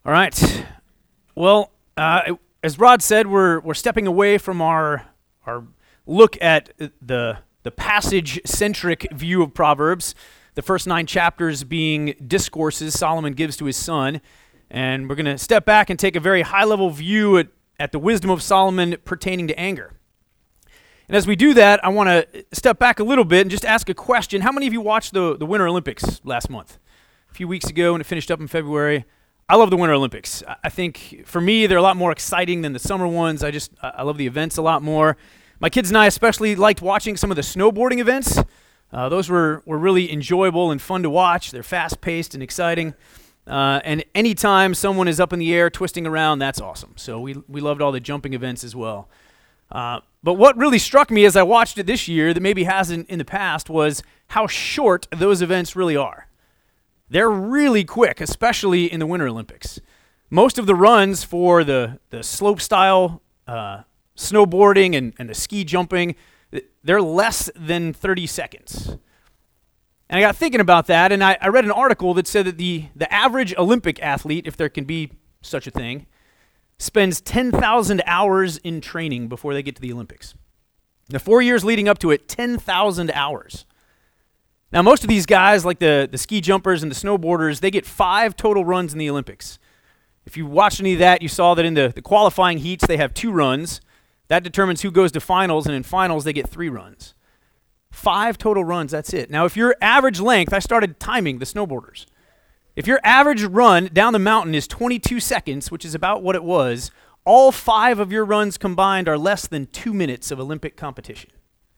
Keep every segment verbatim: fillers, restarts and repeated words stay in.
All right. Well, uh, as Rod said, we're we're stepping away from our our look at the the passage-centric view of Proverbs. The first nine chapters being discourses Solomon gives to his son, and we're going to step back and take a very high-level view at, at the wisdom of Solomon pertaining to anger. And as we do that, I want to step back a little bit and just ask a question. How many of you watched the, the Winter Olympics last month? A few weeks ago, and it finished up in February. I love the Winter Olympics. I think, for me, they're a lot more exciting than the summer ones. I just, I love the events a lot more. My kids and I especially liked watching some of the snowboarding events. Uh, those were, were really enjoyable and fun to watch. They're fast-paced and exciting. Uh, and anytime someone is up in the air twisting around, that's awesome. So we we loved all the jumping events as well. Uh, but what really struck me as I watched it this year that maybe hasn't in the past was how short those events really are. They're really quick, especially in the Winter Olympics. Most of the runs for the, the slope style uh, snowboarding and, and the ski jumping, they're less than thirty seconds. And I got thinking about that, and I, I read an article that said that the, the average Olympic athlete, if there can be such a thing, spends ten thousand hours in training before they get to the Olympics. The four years leading up to it, ten thousand hours. Now, most of these guys, like the, the ski jumpers and the snowboarders, they get five total runs in the Olympics. If you watched any of that, you saw that in the, the qualifying heats, they have two runs. That determines who goes to finals, and in finals, they get three runs. Five total runs, that's it. Now, if your average length, I started timing the snowboarders. If your average run down the mountain is twenty-two seconds, which is about what it was, all five of your runs combined are less than two minutes of Olympic competition.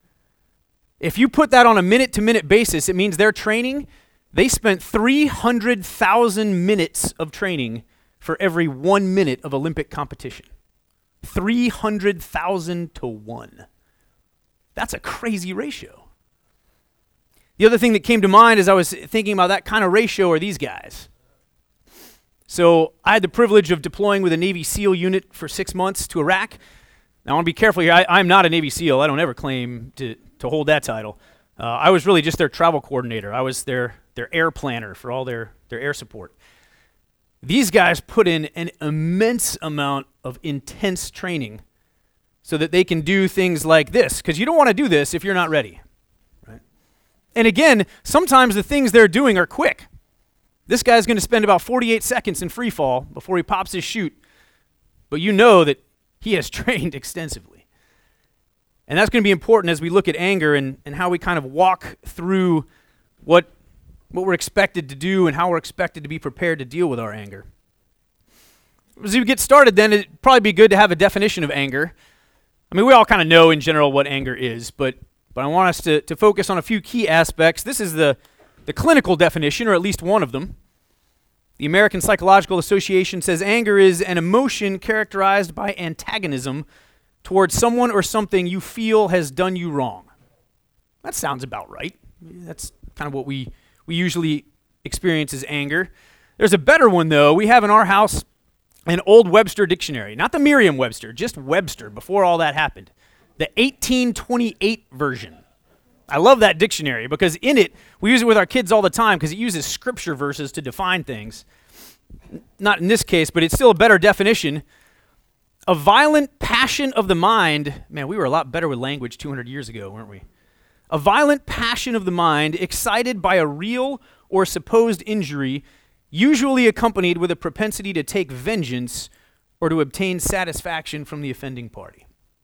If you put that on a minute-to-minute basis, it means their training, they spent three hundred thousand minutes of training for every one minute of Olympic competition. three hundred thousand to one. That's a crazy ratio. The other thing that came to mind as I was thinking about that kind of ratio are these guys. So I had the privilege of deploying with a Navy SEAL unit for six months to Iraq. Now I want to be careful here. I, I'm not a Navy SEAL. I don't ever claim to, to hold that title. Uh, I was really just their travel coordinator. I was their, their air planner for all their, their air support. These guys put in an immense amount of intense training so that they can do things like this, because you don't want to do this if you're not ready. Right? And again, sometimes the things they're doing are quick. This guy's going to spend about forty-eight seconds in free fall before he pops his chute, but you know that he has trained extensively. And that's going to be important as we look at anger and, and how we kind of walk through what, what we're expected to do and how we're expected to be prepared to deal with our anger. As we get started then, it'd probably be good to have a definition of anger. I mean, we all kind of know in general what anger is, but but I want us to, to focus on a few key aspects. This is the, the clinical definition, or at least one of them. The American Psychological Association says anger is an emotion characterized by antagonism towards someone or something you feel has done you wrong. That sounds about right. That's kind of what we, we usually experience as anger. There's a better one, though. We have in our house an old Webster dictionary, not the Merriam-Webster, just Webster, before all that happened. The eighteen twenty-eight version. I love that dictionary because in it, we use it with our kids all the time because it uses scripture verses to define things. Not in this case, but it's still a better definition. A violent passion of the mind. Man, we were a lot better with language two hundred years ago, weren't we? A violent passion of the mind excited by a real or supposed injury, usually accompanied with a propensity to take vengeance or to obtain satisfaction from the offending party.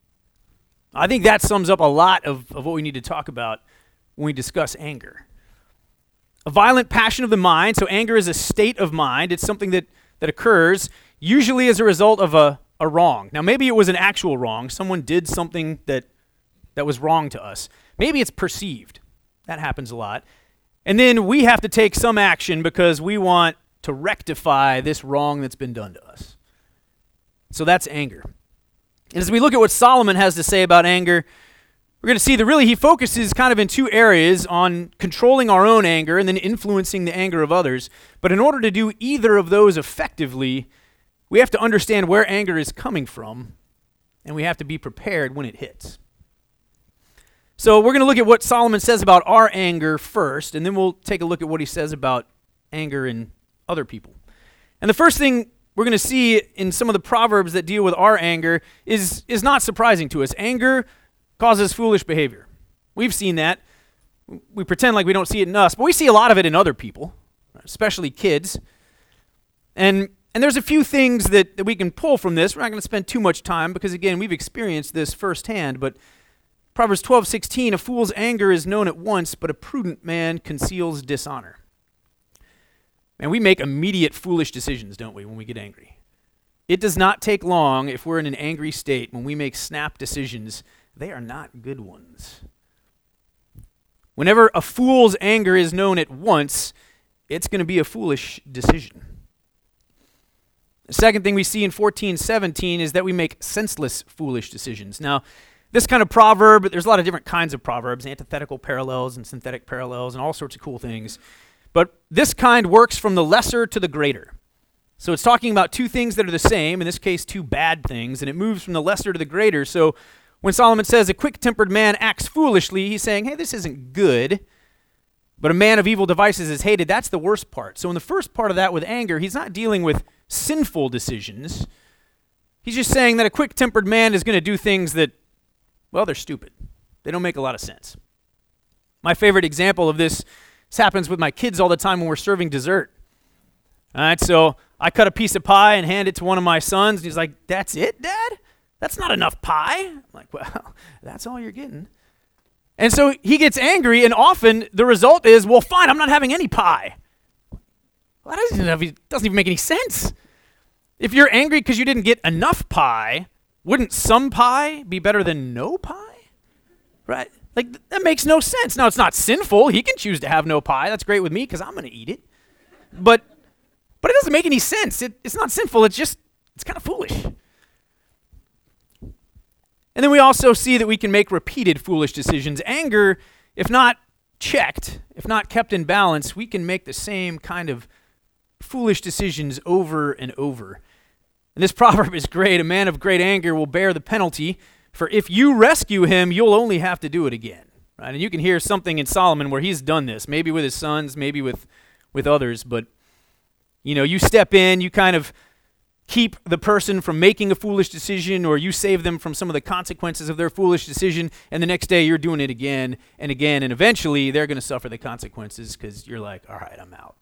I think that sums up a lot of, of what we need to talk about when we discuss anger. A violent passion of the mind, so anger is a state of mind. It's something that, that occurs usually as a result of a, a wrong. Now, maybe it was an actual wrong. Someone did something that, that was wrong to us. Maybe it's perceived. That happens a lot. And then we have to take some action because we want to rectify this wrong that's been done to us. So that's anger. And as we look at what Solomon has to say about anger, we're going to see that really he focuses kind of in two areas on controlling our own anger and then influencing the anger of others. But in order to do either of those effectively, we have to understand where anger is coming from, and we have to be prepared when it hits. So we're going to look at what Solomon says about our anger first, and then we'll take a look at what he says about anger in other people. And the first thing we're going to see in some of the Proverbs that deal with our anger is, is not surprising to us. Anger causes foolish behavior. We've seen that. We pretend like we don't see it in us, but we see a lot of it in other people, especially kids. And and there's a few things that, that we can pull from this. We're not going to spend too much time because, again, we've experienced this firsthand. But Proverbs twelve sixteen, a fool's anger is known at once, but a prudent man conceals dishonor. And we make immediate foolish decisions, don't we, when we get angry? It does not take long if we're in an angry state. When we make snap decisions, they are not good ones. Whenever a fool's anger is known at once, it's going to be a foolish decision. The second thing we see in fourteen seventeen is that we make senseless, foolish decisions. Now, this kind of proverb, there's a lot of different kinds of proverbs, antithetical parallels and synthetic parallels and all sorts of cool things. But this kind works from the lesser to the greater. So it's talking about two things that are the same, in this case, two bad things, and it moves from the lesser to the greater. So when Solomon says a quick-tempered man acts foolishly, he's saying, hey, this isn't good. But a man of evil devices is hated. That's the worst part. So in the first part of that with anger, he's not dealing with sinful decisions. He's just saying that a quick-tempered man is going to do things that, well, they're stupid. They don't make a lot of sense. My favorite example of this, this happens with my kids all the time when we're serving dessert. All right, so I cut a piece of pie and hand it to one of my sons, and he's like, that's it, Dad? That's not enough pie. I'm like, well, that's all you're getting. And so he gets angry, and often the result is, well, fine, I'm not having any pie. Well, that doesn't, doesn't even make any sense. If you're angry because you didn't get enough pie, wouldn't some pie be better than no pie? Right? Like, th- that makes no sense. Now, it's not sinful. He can choose to have no pie. That's great with me because I'm going to eat it. But but it doesn't make any sense. It, it's not sinful. It's just, it's kind of foolish. And then we also see that we can make repeated foolish decisions. Anger, if not checked, if not kept in balance, we can make the same kind of foolish decisions over and over. And this proverb is great. A man of great anger will bear the penalty, for if you rescue him, you'll only have to do it again. Right? And you can hear something in Solomon where he's done this, maybe with his sons, maybe with, with others. But, you know, you step in, you kind of keep the person from making a foolish decision, or you save them from some of the consequences of their foolish decision, and the next day you're doing it again and again, and eventually they're going to suffer the consequences because you're like, all right, I'm out.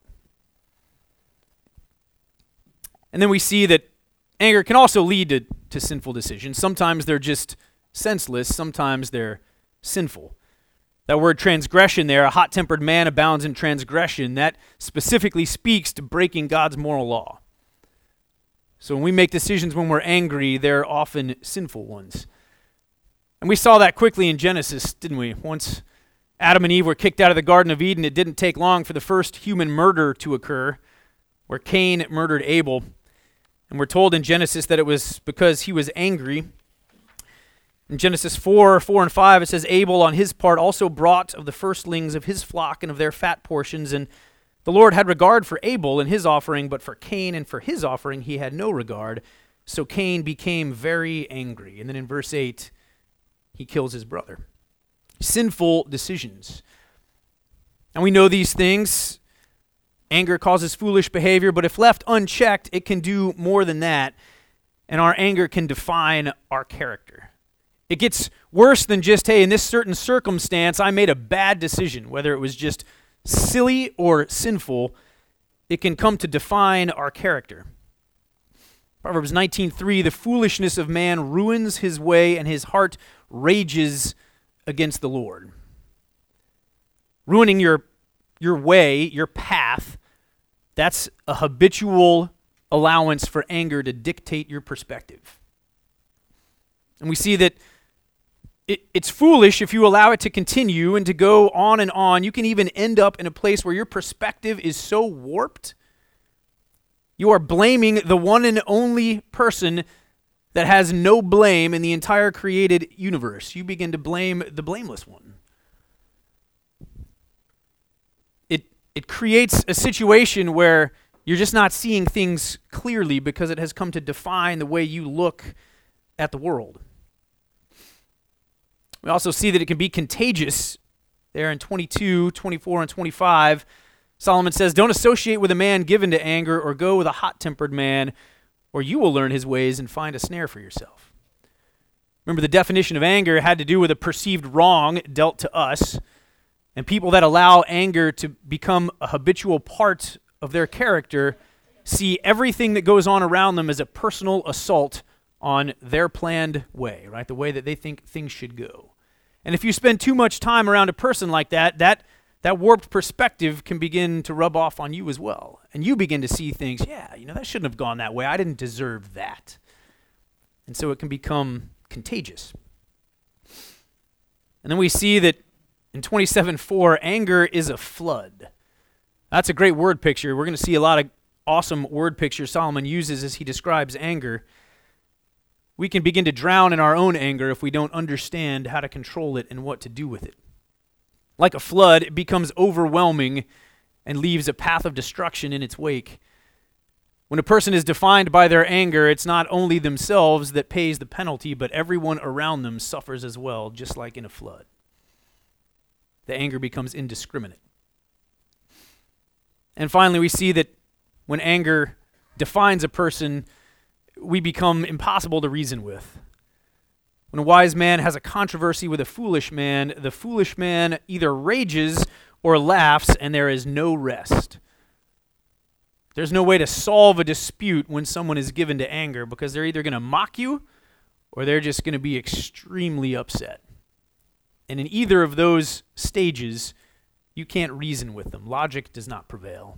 And then we see that anger can also lead to, to sinful decisions. Sometimes they're just senseless. Sometimes they're sinful. That word transgression there, a hot-tempered man abounds in transgression, that specifically speaks to breaking God's moral law. So when we make decisions when we're angry, they're often sinful ones. And we saw that quickly in Genesis, didn't we? Once Adam and Eve were kicked out of the Garden of Eden, it didn't take long for the first human murder to occur, where Cain murdered Abel. And we're told in Genesis that it was because he was angry. In Genesis four, four and five, it says, Abel on his part also brought of the firstlings of his flock and of their fat portions, and the Lord had regard for Abel and his offering, but for Cain and for his offering he had no regard. So Cain became very angry. And then in verse eight, he kills his brother. Sinful decisions. And we know these things. Anger causes foolish behavior, but if left unchecked, it can do more than that. And our anger can define our character. It gets worse than just, hey, in this certain circumstance, I made a bad decision, whether it was just silly or sinful. It can come to define our character. Proverbs nineteen three, the foolishness of man ruins his way, and his heart rages against the Lord. Ruining your, your way, your path, that's a habitual allowance for anger to dictate your perspective. And we see that It, it's foolish if you allow it to continue and to go on and on. You can even end up in a place where your perspective is so warped, you are blaming the one and only person that has no blame in the entire created universe. You begin to blame the blameless one. It, it creates a situation where you're just not seeing things clearly because it has come to define the way you look at the world. We also see that it can be contagious. There in twenty-two, twenty-four, and twenty-five, Solomon says, don't associate with a man given to anger or go with a hot-tempered man, or you will learn his ways and find a snare for yourself. Remember, the definition of anger had to do with a perceived wrong dealt to us, and people that allow anger to become a habitual part of their character see everything that goes on around them as a personal assault on their planned way, right? The way that they think things should go. And if you spend too much time around a person like that, that that warped perspective can begin to rub off on you as well. And you begin to see things, yeah, you know, that shouldn't have gone that way. I didn't deserve that. And so it can become contagious. And then we see that in twenty-seven four, anger is a flood. That's a great word picture. We're going to see a lot of awesome word pictures Solomon uses as he describes anger. We can begin to drown in our own anger if we don't understand how to control it and what to do with it. Like a flood, it becomes overwhelming and leaves a path of destruction in its wake. When a person is defined by their anger, it's not only themselves that pays the penalty, but everyone around them suffers as well, just like in a flood. The anger becomes indiscriminate. And finally, we see that when anger defines a person, we become impossible to reason with. When a wise man has a controversy with a foolish man, the foolish man either rages or laughs, and there is no rest. There's no way to solve a dispute when someone is given to anger, because they're either going to mock you or they're just going to be extremely upset. And in either of those stages, you can't reason with them. Logic does not prevail.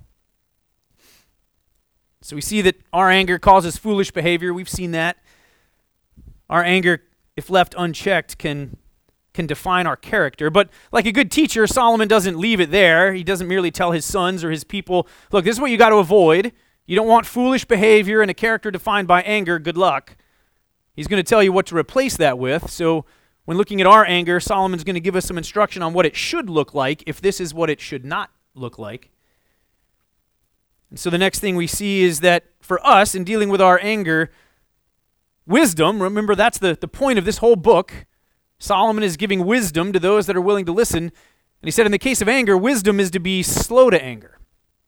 So we see that our anger causes foolish behavior. We've seen that. Our anger, if left unchecked, can, can define our character. But like a good teacher, Solomon doesn't leave it there. He doesn't merely tell his sons or his people, look, this is what you got to avoid. You don't want foolish behavior and a character defined by anger. Good luck. He's going to tell you what to replace that with. So when looking at our anger, Solomon's going to give us some instruction on what it should look like if this is what it should not look like. And so the next thing we see is that for us, in dealing with our anger, wisdom, remember that's the, the point of this whole book. Solomon is giving wisdom to those that are willing to listen. And he said in the case of anger, wisdom is to be slow to anger.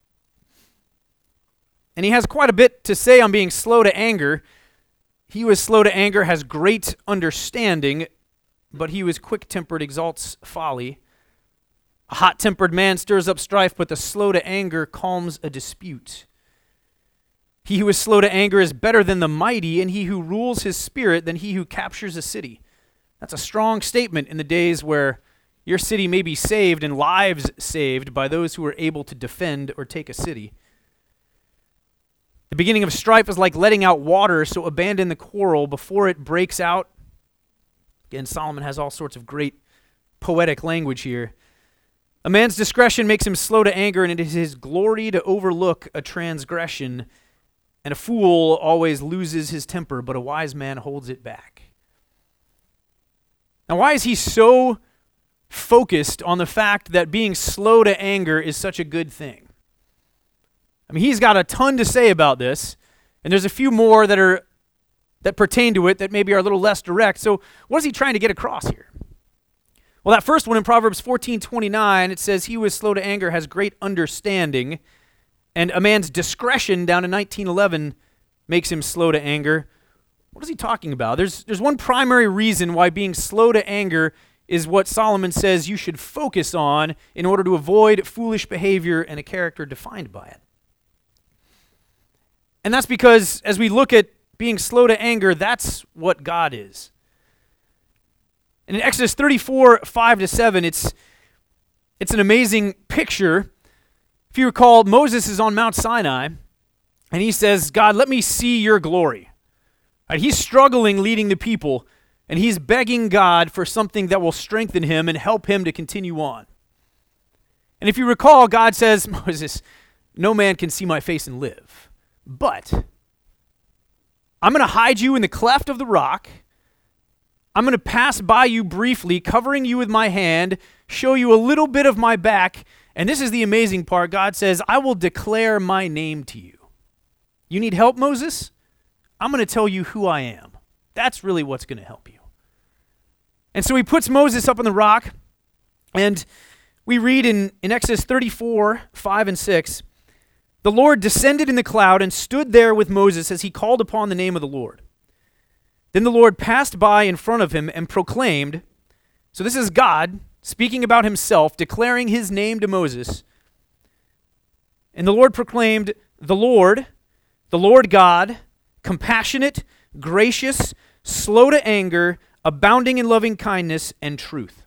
And he has quite a bit to say on being slow to anger. He who is slow to anger has great understanding, but he who is quick-tempered exalts folly. A hot-tempered man stirs up strife, but the slow to anger calms a dispute. He who is slow to anger is better than the mighty, and he who rules his spirit than he who captures a city. That's a strong statement in the days where your city may be saved and lives saved by those who are able to defend or take a city. The beginning of strife is like letting out water, so abandon the quarrel before it breaks out. Again, Solomon has all sorts of great poetic language here. A man's discretion makes him slow to anger, and it is his glory to overlook a transgression. And a fool always loses his temper, but a wise man holds it back. Now, why is he so focused on the fact that being slow to anger is such a good thing? I mean, he's got a ton to say about this, and there's a few more that are that pertain to it that maybe are a little less direct. So what is he trying to get across here? Well, that first one in Proverbs fourteen twenty-nine, it says, he who is slow to anger has great understanding, and a man's discretion down in nineteen eleven makes him slow to anger. What is he talking about? There's, there's one primary reason why being slow to anger is what Solomon says you should focus on in order to avoid foolish behavior and a character defined by it. And that's because as we look at being slow to anger, that's what God is. And in Exodus thirty-four, five to seven, it's, it's an amazing picture. If you recall, Moses is on Mount Sinai, and he says, God, let me see your glory. Right, he's struggling leading the people, and he's begging God for something that will strengthen him and help him to continue on. And if you recall, God says, Moses, no man can see my face and live, but I'm going to hide you in the cleft of the rock. I'm going to pass by you briefly, covering you with my hand, show you a little bit of my back, and this is the amazing part. God says, I will declare my name to you. You need help, Moses? I'm going to tell you who I am. That's really what's going to help you. And so he puts Moses up on the rock, and we read in, in Exodus thirty-four, five and six, The Lord descended in the cloud and stood there with Moses as he called upon the name of the Lord. Then the Lord passed by in front of him and proclaimed, so this is God speaking about himself, declaring his name to Moses. And the Lord proclaimed, the Lord, the Lord God, compassionate, gracious, slow to anger, abounding in loving kindness and truth.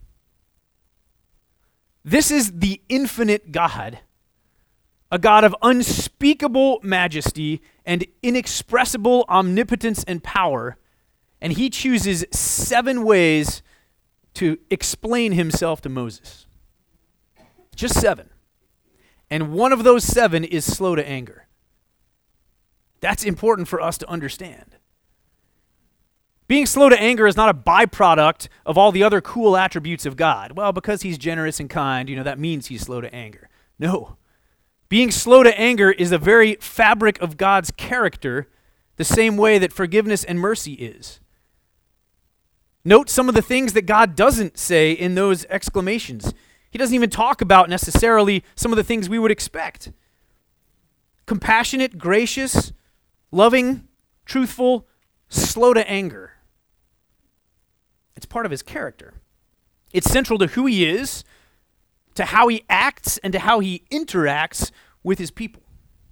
This is the infinite God, a God of unspeakable majesty and inexpressible omnipotence and power, and he chooses seven ways to explain himself to Moses. Just seven. And one of those seven is slow to anger. That's important for us to understand. Being slow to anger is not a byproduct of all the other cool attributes of God. Well, because he's generous and kind, you know, that means he's slow to anger. No. Being slow to anger is the very fabric of God's character, the same way that forgiveness and mercy is. Note some of the things that God doesn't say in those exclamations. He doesn't even talk about necessarily some of the things we would expect. Compassionate, gracious, loving, truthful, slow to anger. It's part of his character. It's central to who he is, to how he acts, and to how he interacts with his people.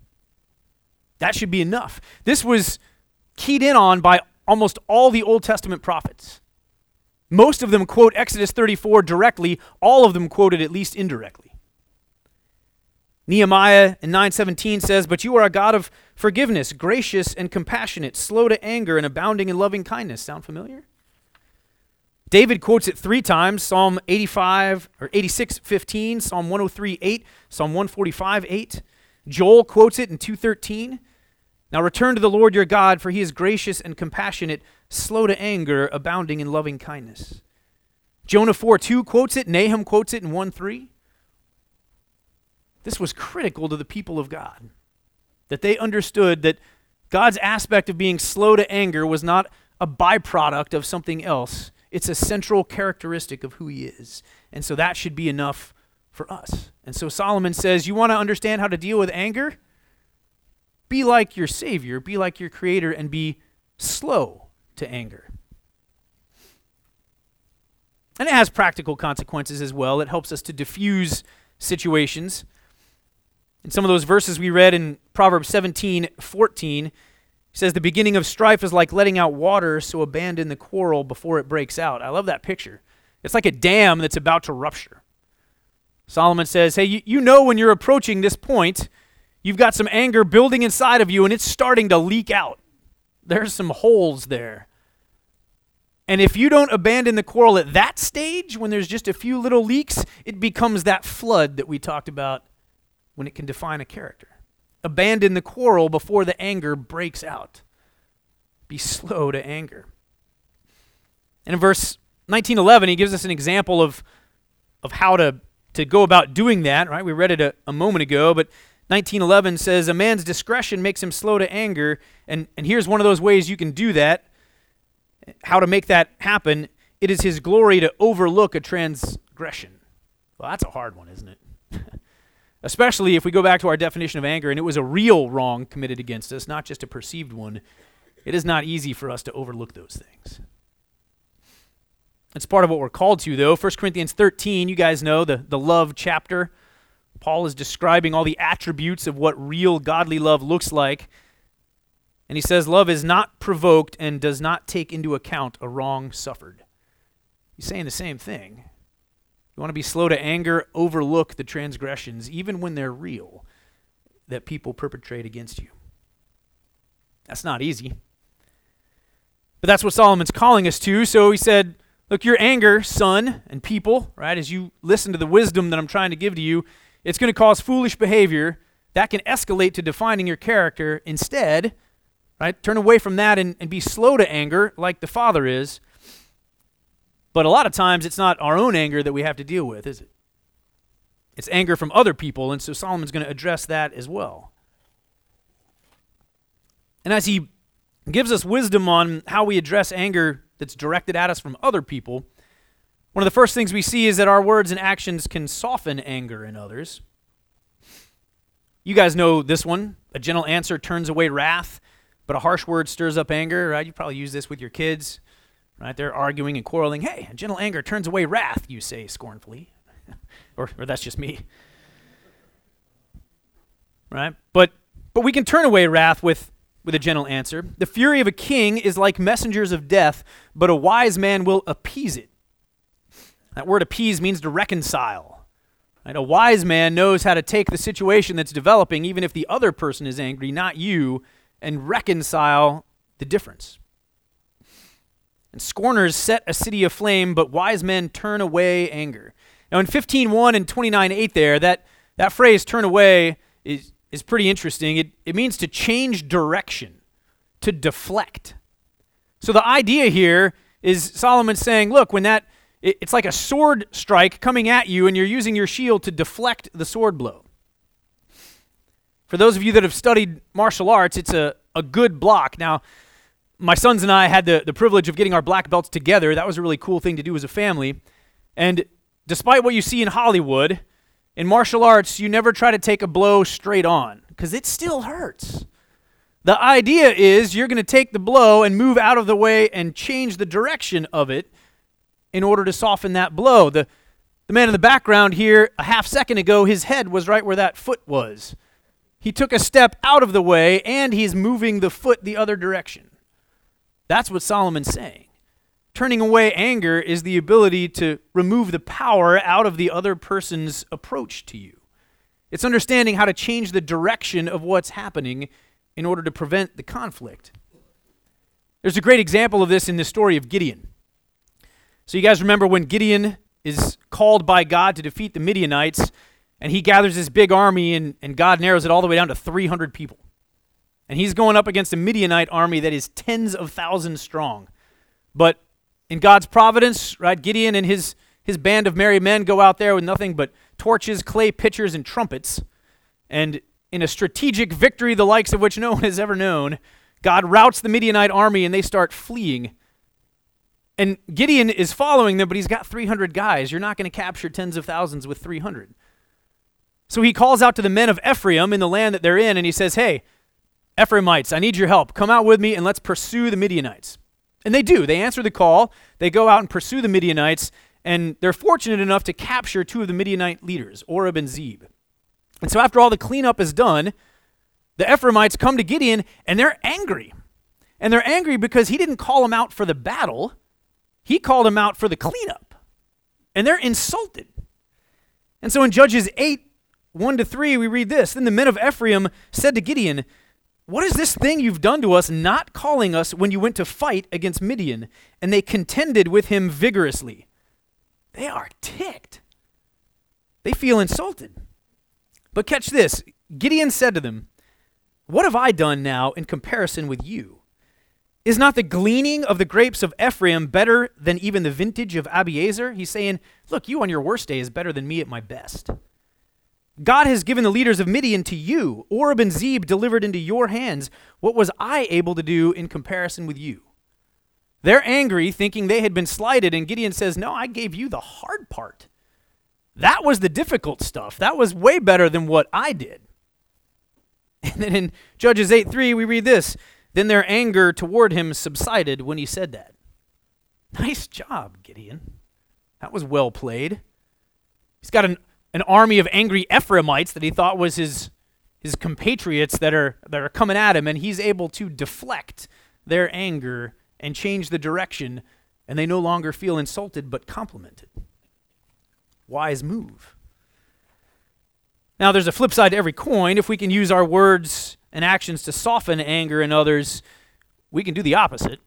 That should be enough. This was keyed in on by almost all the Old Testament prophets. Most of them quote Exodus thirty-four directly. All of them quote it at least indirectly. Nehemiah in nine seventeen says, but you are a God of forgiveness, gracious and compassionate, slow to anger and abounding in loving kindness. Sound familiar? David quotes it three times, Psalm eighty-five or eighty-six fifteen, Psalm one oh three eight, Psalm one forty-five eight. Joel quotes it in two thirteen. Now return to the Lord your God, for he is gracious and compassionate, slow to anger, abounding in loving kindness. Jonah four two quotes it, Nahum quotes it in one three. This was critical to the people of God, that they understood that God's aspect of being slow to anger was not a byproduct of something else. It's a central characteristic of who he is. And so that should be enough for us. And so Solomon says, you want to understand how to deal with anger? Be like your Savior, be like your Creator, and be slow to anger. And it has practical consequences as well. It helps us to diffuse situations. In some of those verses we read in Proverbs seventeen fourteen, it says, the beginning of strife is like letting out water, so abandon the quarrel before it breaks out. I love that picture. It's like a dam that's about to rupture. Solomon says, hey, you, you know when you're approaching this point, you've got some anger building inside of you and it's starting to leak out. There's some holes there. And if you don't abandon the quarrel at that stage, when there's just a few little leaks, it becomes that flood that we talked about when it can define a character. Abandon the quarrel before the anger breaks out. Be slow to anger. And in verse nineteen eleven, he gives us an example of, of how to, to go about doing that, right? We read it a, a moment ago, but nineteen eleven says, a man's discretion makes him slow to anger, and, and here's one of those ways you can do that. How to make that happen, it is his glory to overlook a transgression. Well, that's a hard one, isn't it? Especially if we go back to our definition of anger, and it was a real wrong committed against us, not just a perceived one. It is not easy for us to overlook those things. It's part of what we're called to, though. First Corinthians thirteen, you guys know, the, the love chapter. Paul is describing all the attributes of what real godly love looks like. And he says, love is not provoked and does not take into account a wrong suffered. He's saying the same thing. You want to be slow to anger, overlook the transgressions, even when they're real, that people perpetrate against you. That's not easy. But that's what Solomon's calling us to. So he said, look, your anger, son and people, right, as you listen to the wisdom that I'm trying to give to you, it's going to cause foolish behavior. That can escalate to defining your character. Instead, right, turn away from that and, and be slow to anger like the Father is. But a lot of times it's not our own anger that we have to deal with, is it? It's anger from other people, and so Solomon's going to address that as well. And as he gives us wisdom on how we address anger that's directed at us from other people, one of the first things we see is that our words and actions can soften anger in others. You guys know this one. A gentle answer turns away wrath, but a harsh word stirs up anger, right? You probably use this with your kids, right? They're arguing and quarreling. Hey, a gentle anger turns away wrath, you say scornfully. or, or that's just me. Right? But but we can turn away wrath with, with a gentle answer. The fury of a king is like messengers of death, but a wise man will appease it. That word appease means to reconcile. Right? A wise man knows how to take the situation that's developing, even if the other person is angry, not you, and reconcile the difference. And scorners set a city aflame, but wise men turn away anger. Now in fifteen one and twenty-nine eight there, that, that phrase turn away is, is pretty interesting. It, it means to change direction, to deflect. So the idea here is Solomon saying, look, when that, it, it's like a sword strike coming at you and you're using your shield to deflect the sword blow. For those of you that have studied martial arts, it's a, a good block. Now, my sons and I had the, the privilege of getting our black belts together. That was a really cool thing to do as a family. And despite what you see in Hollywood, in martial arts, you never try to take a blow straight on because it still hurts. The idea is you're going to take the blow and move out of the way and change the direction of it in order to soften that blow. The, the man in the background here, a half second ago, his head was right where that foot was. He took a step out of the way and he's moving the foot the other direction. That's what Solomon's saying. Turning away anger is the ability to remove the power out of the other person's approach to you. It's understanding how to change the direction of what's happening in order to prevent the conflict. There's a great example of this in the story of Gideon. So you guys remember when Gideon is called by God to defeat the Midianites, and he gathers this big army, and, and God narrows it all the way down to three hundred people. And he's going up against a Midianite army that is tens of thousands strong. But in God's providence, right, Gideon and his, his band of merry men go out there with nothing but torches, clay pitchers, and trumpets. And in a strategic victory, the likes of which no one has ever known, God routs the Midianite army and they start fleeing. And Gideon is following them, but he's got three hundred guys. You're not going to capture tens of thousands with three hundred. So he calls out to the men of Ephraim in the land that they're in, and he says, hey, Ephraimites, I need your help. Come out with me and let's pursue the Midianites. And they do. They answer the call. They go out and pursue the Midianites, and they're fortunate enough to capture two of the Midianite leaders, Oreb and Zeb. And so after all the cleanup is done, the Ephraimites come to Gideon, and they're angry. And they're angry because he didn't call them out for the battle. He called them out for the cleanup. And they're insulted. And so in Judges eight, one to three, we read this. Then the men of Ephraim said to Gideon, what is this thing you've done to us, not calling us when you went to fight against Midian? And they contended with him vigorously. They are ticked. They feel insulted. But catch this. Gideon said to them, what have I done now in comparison with you? Is not the gleaning of the grapes of Ephraim better than even the vintage of Abiezer? He's saying, look, you on your worst day is better than me at my best. God has given the leaders of Midian to you. Oreb and Zeb delivered into your hands. What was I able to do in comparison with you? They're angry, thinking they had been slighted, and Gideon says, no, I gave you the hard part. That was the difficult stuff. That was way better than what I did. And then in Judges eight three, we read this. Then their anger toward him subsided when he said that. Nice job, Gideon. That was well played. He's got an An army of angry Ephraimites that he thought was his, his compatriots that are, that are coming at him, and he's able to deflect their anger and change the direction, and they no longer feel insulted but complimented. Wise move. Now, there's a flip side to every coin. If we can use our words and actions to soften anger in others, we can do the opposite.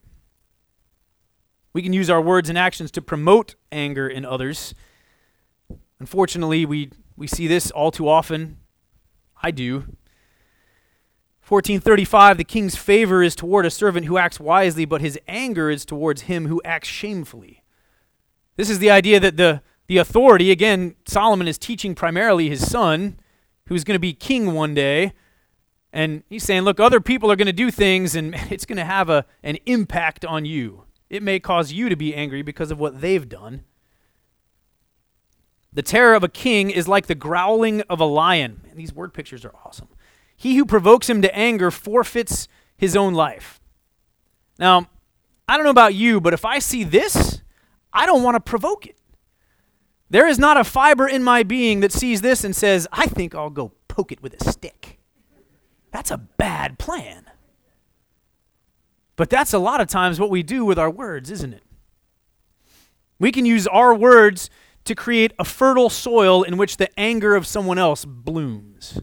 We can use our words and actions to promote anger in others. Unfortunately, we, we see this all too often. I do. fourteen thirty-five, the king's favor is toward a servant who acts wisely, but his anger is towards him who acts shamefully. This is the idea that the, the authority, again, Solomon is teaching primarily his son, who's going to be king one day, and he's saying, look, other people are going to do things, and it's going to have a, an impact on you. It may cause you to be angry because of what they've done. The terror of a king is like the growling of a lion. Man, these word pictures are awesome. He who provokes him to anger forfeits his own life. Now, I don't know about you, but if I see this, I don't want to provoke it. There is not a fiber in my being that sees this and says, I think I'll go poke it with a stick. That's a bad plan. But that's a lot of times what we do with our words, isn't it? We can use our words to create a fertile soil in which the anger of someone else blooms.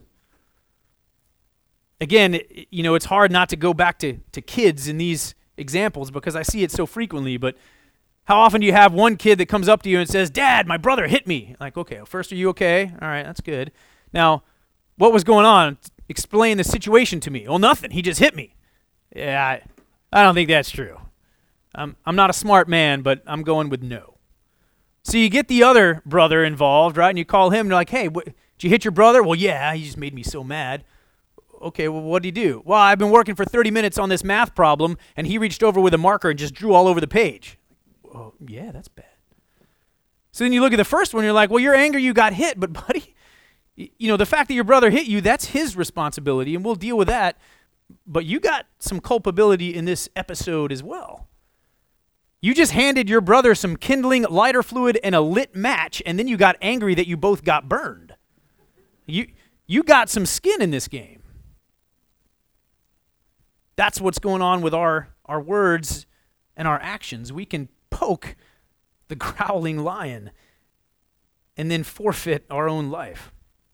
Again, it, you know, it's hard not to go back to, to kids in these examples because I see it so frequently, but how often do you have one kid that comes up to you and says, Dad, my brother hit me? Like, okay, well, first, are you okay? All right, that's good. Now, what was going on? Explain the situation to me. Well, nothing. He just hit me. Yeah, I, I don't think that's true. I'm, I'm not a smart man, but I'm going with no. So you get the other brother involved, right? And you call him and you're like, hey, what, did you hit your brother? Well, yeah, he just made me so mad. Okay, well, what did he do? Well, I've been working for thirty minutes on this math problem, and he reached over with a marker and just drew all over the page. Oh, yeah, that's bad. So then you look at the first one, you're like, well, your anger, you got hit, but buddy, you know, the fact that your brother hit you, that's his responsibility, and we'll deal with that. But you got some culpability in this episode as well. You just handed your brother some kindling, lighter fluid, and a lit match, and then you got angry that you both got burned. You, you got some skin in this game. That's what's going on with our, our words and our actions. We can poke the growling lion and then forfeit our own life.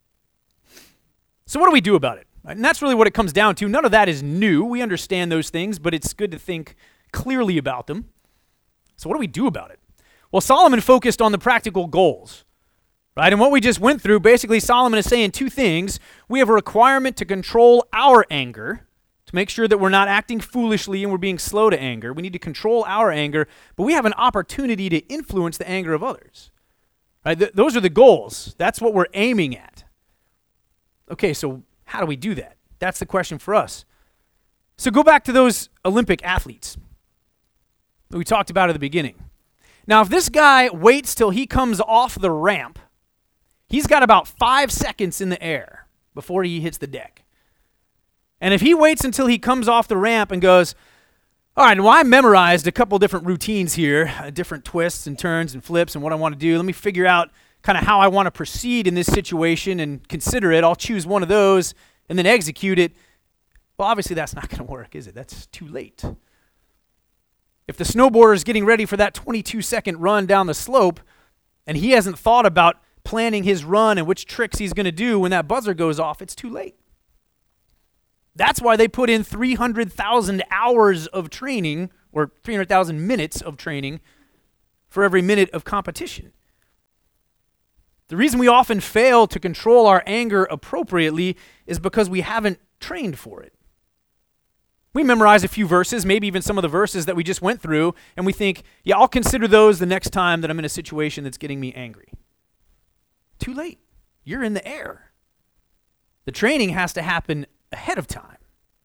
So what do we do about it? And that's really what it comes down to. None of that is new. We understand those things, but it's good to think clearly about them. So what do we do about it? Well, Solomon focused on the practical goals, right? And what we just went through, basically Solomon is saying two things. We have a requirement to control our anger, to make sure that we're not acting foolishly and we're being slow to anger. We need to control our anger, but we have an opportunity to influence the anger of others. Right? Th- those are the goals. That's what we're aiming at. Okay, so how do we do that? That's the question for us. So go back to those Olympic athletes that we talked about at the beginning. Now, if this guy waits till he comes off the ramp, he's got about five seconds in the air before he hits the deck. And if he waits until he comes off the ramp and goes, all right, well, I memorized a couple different routines here, uh, different twists and turns and flips and what I want to do. Let me figure out kind of how I want to proceed in this situation and consider it. I'll choose one of those and then execute it. Well, obviously that's not going to work, is it? That's too late. If the snowboarder is getting ready for that twenty-two second run down the slope and he hasn't thought about planning his run and which tricks he's going to do when that buzzer goes off, it's too late. That's why they put in three hundred thousand hours of training or three hundred thousand minutes of training for every minute of competition. The reason we often fail to control our anger appropriately is because we haven't trained for it. We memorize a few verses, maybe even some of the verses that we just went through, and we think, yeah, I'll consider those the next time that I'm in a situation that's getting me angry. Too late. You're in the air. The training has to happen ahead of time.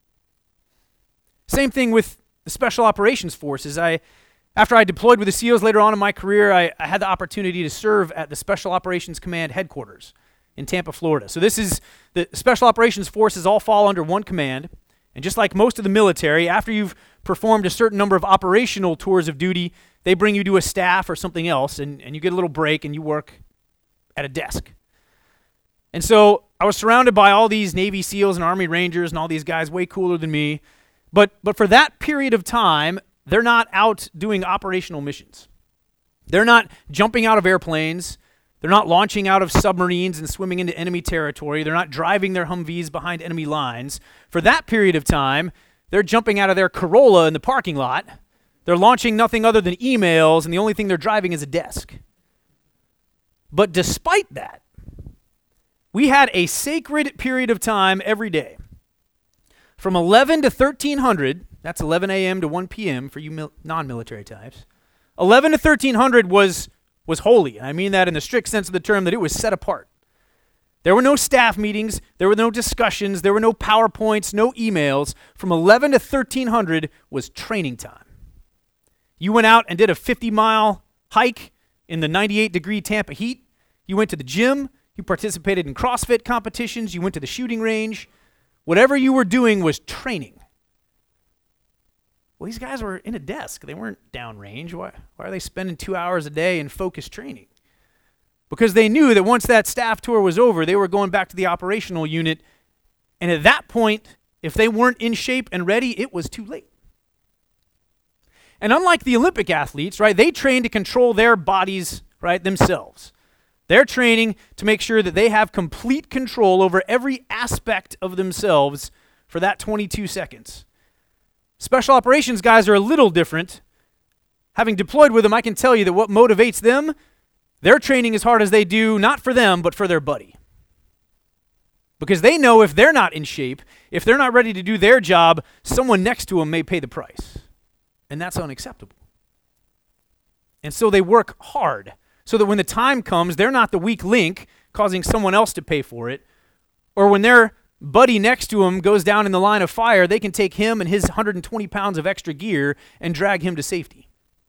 Same thing with the Special Operations Forces. I, after I deployed with the SEALs later on in my career, I, I had the opportunity to serve at the Special Operations Command headquarters in Tampa, Florida. So this is, the Special Operations Forces all fall under one command. And just like most of the military, after you've performed a certain number of operational tours of duty, they bring you to a staff or something else, and, and you get a little break and you work at a desk. And so I was surrounded by all these Navy SEALs and Army Rangers and all these guys way cooler than me. But but for that period of time, they're not out doing operational missions. They're not jumping out of airplanes. They're not launching out of submarines and swimming into enemy territory. They're not driving their Humvees behind enemy lines. For that period of time, they're jumping out of their Corolla in the parking lot. They're launching nothing other than emails, and the only thing they're driving is a desk. But despite that, we had a sacred period of time every day. From eleven to thirteen hundred, that's eleven a.m. to one p.m. for you mil- non-military types, eleven to thirteen hundred was, was holy. I mean that in the strict sense of the term, that it was set apart. There were no staff meetings, there were no discussions, there were no PowerPoints, no emails. From eleven to thirteen hundred was training time. You went out and did a fifty-mile hike in the ninety-eight degree Tampa heat. You went to the gym, you participated in CrossFit competitions, you went to the shooting range. Whatever you were doing was training. Well, these guys were in a desk. They weren't downrange. Why, why are they spending two hours a day in focused training? Because they knew that once that staff tour was over, they were going back to the operational unit. And at that point, if they weren't in shape and ready, it was too late. And unlike the Olympic athletes, right, they train to control their bodies, right, themselves. They're training to make sure that they have complete control over every aspect of themselves for that twenty-two seconds. Special operations guys are a little different. Having deployed with them, I can tell you that what motivates them, they're training as hard as they do, not for them, but for their buddy. Because they know if they're not in shape, if they're not ready to do their job, someone next to them may pay the price. And that's unacceptable. And so they work hard so that when the time comes, they're not the weak link causing someone else to pay for it. Or when their buddy next to him goes down in the line of fire, they can take him and his one hundred twenty pounds of extra gear and drag him to safety.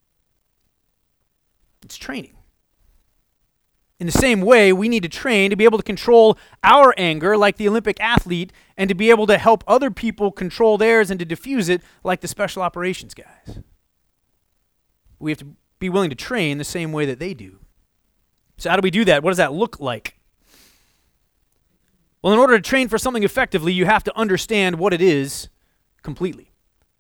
It's training. In the same way, we need to train to be able to control our anger like the Olympic athlete and to be able to help other people control theirs and to diffuse it like the special operations guys. We have to be willing to train the same way that they do. So how do we do that? What does that look like? Well, in order to train for something effectively, you have to understand what it is completely.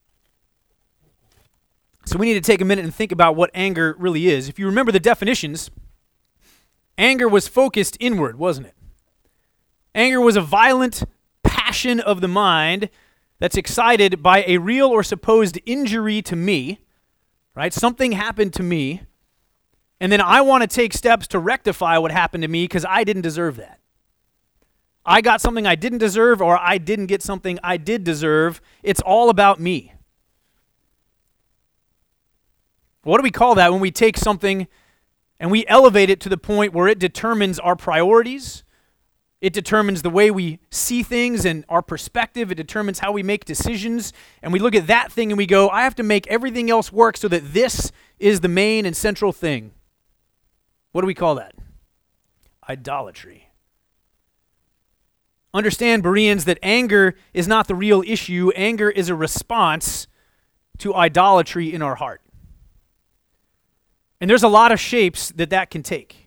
So we need to take a minute and think about what anger really is. If you remember the definitions, anger was focused inward, wasn't it? Anger was a violent passion of the mind that's excited by a real or supposed injury to me, right? Something happened to me, and then I want to take steps to rectify what happened to me because I didn't deserve that. I got something I didn't deserve, or I didn't get something I did deserve. It's all about me. What do we call that when we take something and we elevate it to the point where it determines our priorities? It determines the way we see things and our perspective. It determines how we make decisions. And we look at that thing and we go, I have to make everything else work so that this is the main and central thing. What do we call that? Idolatry. Understand, Bereans, that anger is not the real issue. Anger is a response to idolatry in our heart. And there's a lot of shapes that that can take.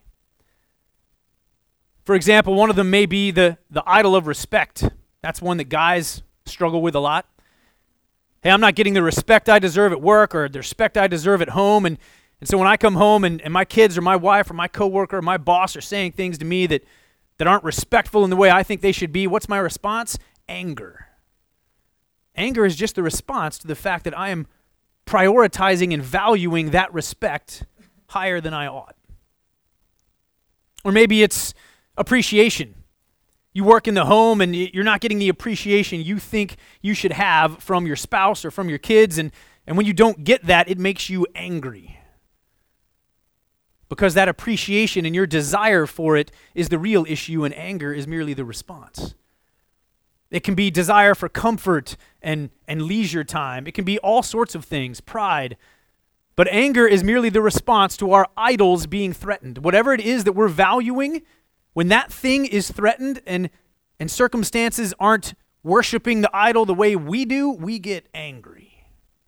For example, one of them may be the, the idol of respect. That's one that guys struggle with a lot. Hey, I'm not getting the respect I deserve at work or the respect I deserve at home. And, and so when I come home and, and my kids or my wife or my coworker or my boss are saying things to me that, that aren't respectful in the way I think they should be, what's my response? Anger. Anger is just the response to the fact that I am prioritizing and valuing that respect higher than I ought. Or maybe it's appreciation. You work in the home and you're not getting the appreciation you think you should have from your spouse or from your kids, and, and when you don't get that, it makes you angry. Because that appreciation and your desire for it is the real issue, and anger is merely the response. It can be desire for comfort and, and leisure time. It can be all sorts of things, pride. But anger is merely the response to our idols being threatened. Whatever it is that we're valuing, when that thing is threatened and, and circumstances aren't worshiping the idol the way we do, we get angry.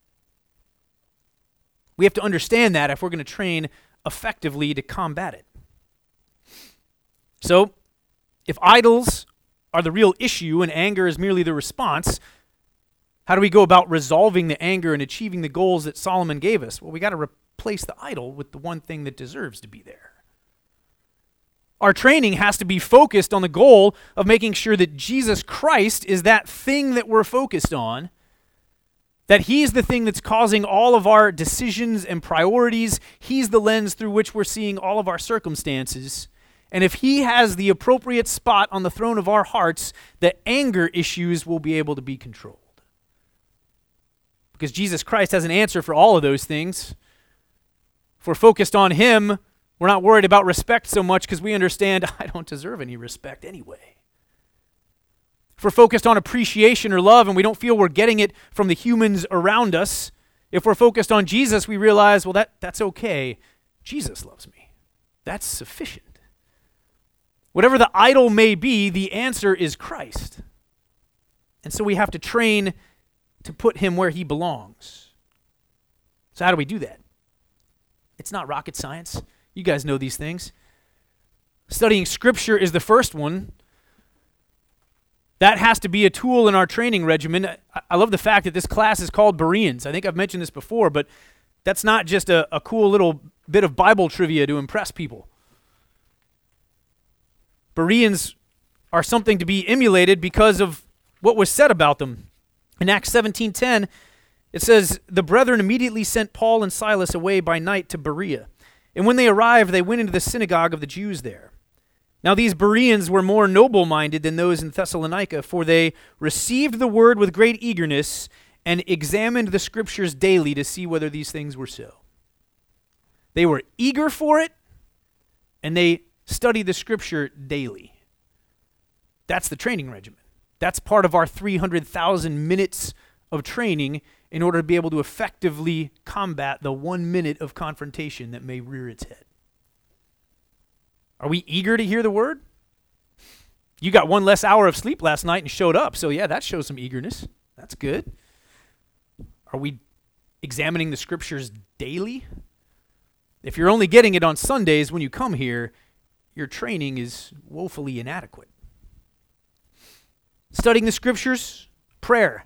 We have to understand that if we're going to train effectively to combat it. So, if idols are the real issue and anger is merely the response, how do we go about resolving the anger and achieving the goals that Solomon gave us? Well, we got to replace the idol with the one thing that deserves to be there. Our training has to be focused on the goal of making sure that Jesus Christ is that thing that we're focused on, that he's the thing that's causing all of our decisions and priorities. He's the lens through which we're seeing all of our circumstances. And if he has the appropriate spot on the throne of our hearts, the anger issues will be able to be controlled. Because Jesus Christ has an answer for all of those things. If we're focused on him, we're not worried about respect so much because we understand I don't deserve any respect anyway. If we're focused on appreciation or love and we don't feel we're getting it from the humans around us, if we're focused on Jesus, we realize, well, that, that's okay. Jesus loves me. That's sufficient. Whatever the idol may be, the answer is Christ. And so we have to train to put him where he belongs. So how do we do that? It's not rocket science. You guys know these things. Studying Scripture is the first one. That has to be a tool in our training regimen. I, I love the fact that this class is called Bereans. I think I've mentioned this before, but that's not just a, a cool little bit of Bible trivia to impress people. Bereans are something to be emulated because of what was said about them. In Acts seventeen ten, it says, "The brethren immediately sent Paul and Silas away by night to Berea. And when they arrived, they went into the synagogue of the Jews there. Now these Bereans were more noble-minded than those in Thessalonica, for they received the word with great eagerness and examined the Scriptures daily to see whether these things were so." They were eager for it, and they studied the Scripture daily. That's the training regimen. That's part of our three hundred thousand minutes of training in order to be able to effectively combat the one minute of confrontation that may rear its head. Are we eager to hear the word? You got one less hour of sleep last night and showed up, so yeah, that shows some eagerness. That's good. Are we examining the Scriptures daily? If you're only getting it on Sundays when you come here, your training is woefully inadequate. Studying the Scriptures, prayer.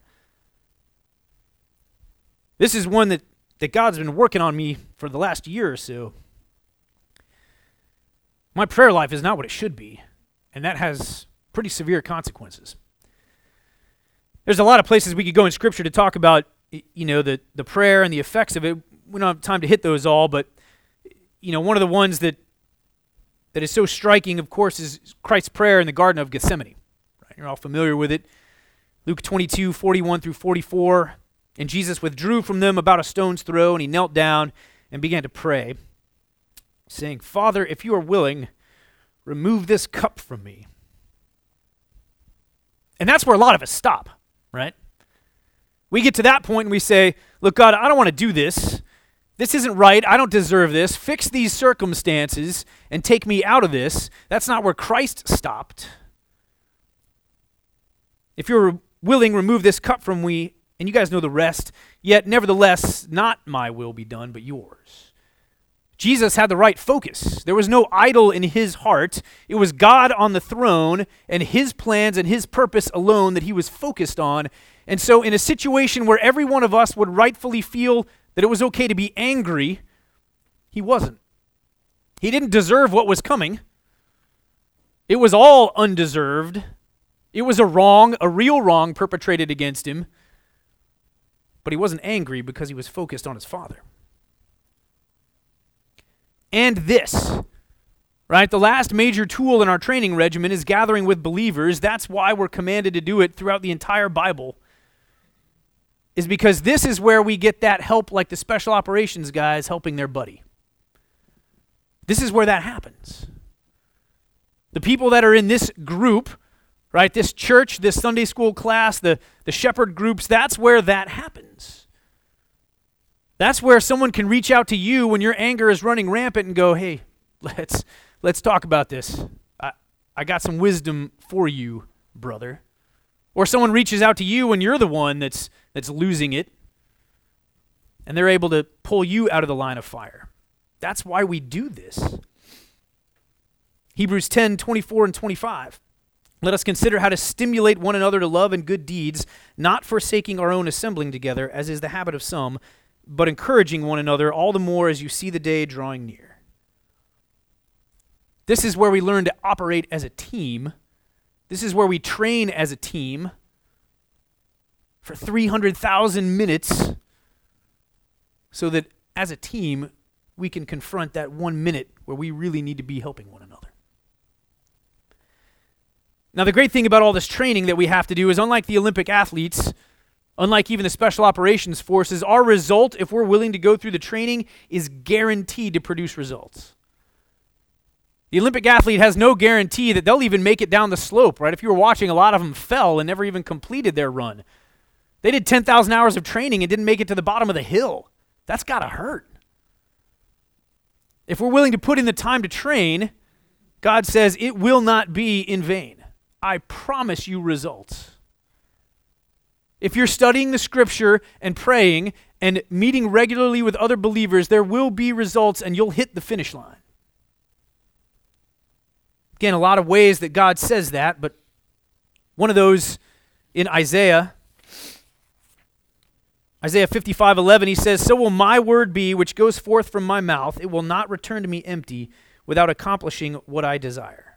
This is one that, that God's been working on me for the last year or so. My prayer life is not what it should be, and that has pretty severe consequences. There's a lot of places we could go in Scripture to talk about, you know, the, the prayer and the effects of it. We don't have time to hit those all, but, you know, one of the ones that that is so striking, of course, is Christ's prayer in the Garden of Gethsemane. Right? You're all familiar with it. Luke twenty-two, forty-one through forty-four. And Jesus withdrew from them about a stone's throw, and he knelt down and began to pray, saying, "Father, if you are willing, remove this cup from me." And that's where a lot of us stop, right? We get to that point and we say, "Look, God, I don't want to do this. This isn't right. I don't deserve this. Fix these circumstances and take me out of this." That's not where Christ stopped. If you're willing, remove this cup from me, and you guys know the rest. Yet, nevertheless, not my will be done, but yours. Jesus had the right focus. There was no idol in his heart. It was God on the throne and his plans and his purpose alone that he was focused on. And so in a situation where every one of us would rightfully feel that it was okay to be angry, he wasn't. He didn't deserve what was coming. It was all undeserved. It was a wrong, a real wrong perpetrated against him. But he wasn't angry because he was focused on his Father. And this, right? The last major tool in our training regimen is gathering with believers. That's why we're commanded to do it throughout the entire Bible, is because this is where we get that help, like the special operations guys helping their buddy. This is where that happens. The people that are in this group, right, this church, this Sunday school class, the, the shepherd groups, that's where that happens. That's where someone can reach out to you when your anger is running rampant and go, "Hey, let's let's talk about this. I, I got some wisdom for you, brother." Or someone reaches out to you when you're the one that's that's losing it, and they're able to pull you out of the line of fire. That's why we do this. Hebrews ten, twenty-four and twenty-five. "Let us consider how to stimulate one another to love and good deeds, not forsaking our own assembling together, as is the habit of some, but encouraging one another all the more as you see the day drawing near." This is where we learn to operate as a team. This is where we train as a team for three hundred thousand minutes so that as a team we can confront that one minute where we really need to be helping one another. Now, the great thing about all this training that we have to do is, unlike the Olympic athletes, unlike even the special operations forces, our result, if we're willing to go through the training, is guaranteed to produce results. The Olympic athlete has no guarantee that they'll even make it down the slope, right? If you were watching, a lot of them fell and never even completed their run. They did ten thousand hours of training and didn't make it to the bottom of the hill. That's got to hurt. If we're willing to put in the time to train, God says it will not be in vain. I promise you results. If you're studying the scripture and praying and meeting regularly with other believers, there will be results and you'll hit the finish line. Again, a lot of ways that God says that, but one of those in Isaiah, Isaiah fifty-five eleven, he says, "So will my word be which goes forth from my mouth. It will not return to me empty without accomplishing what I desire."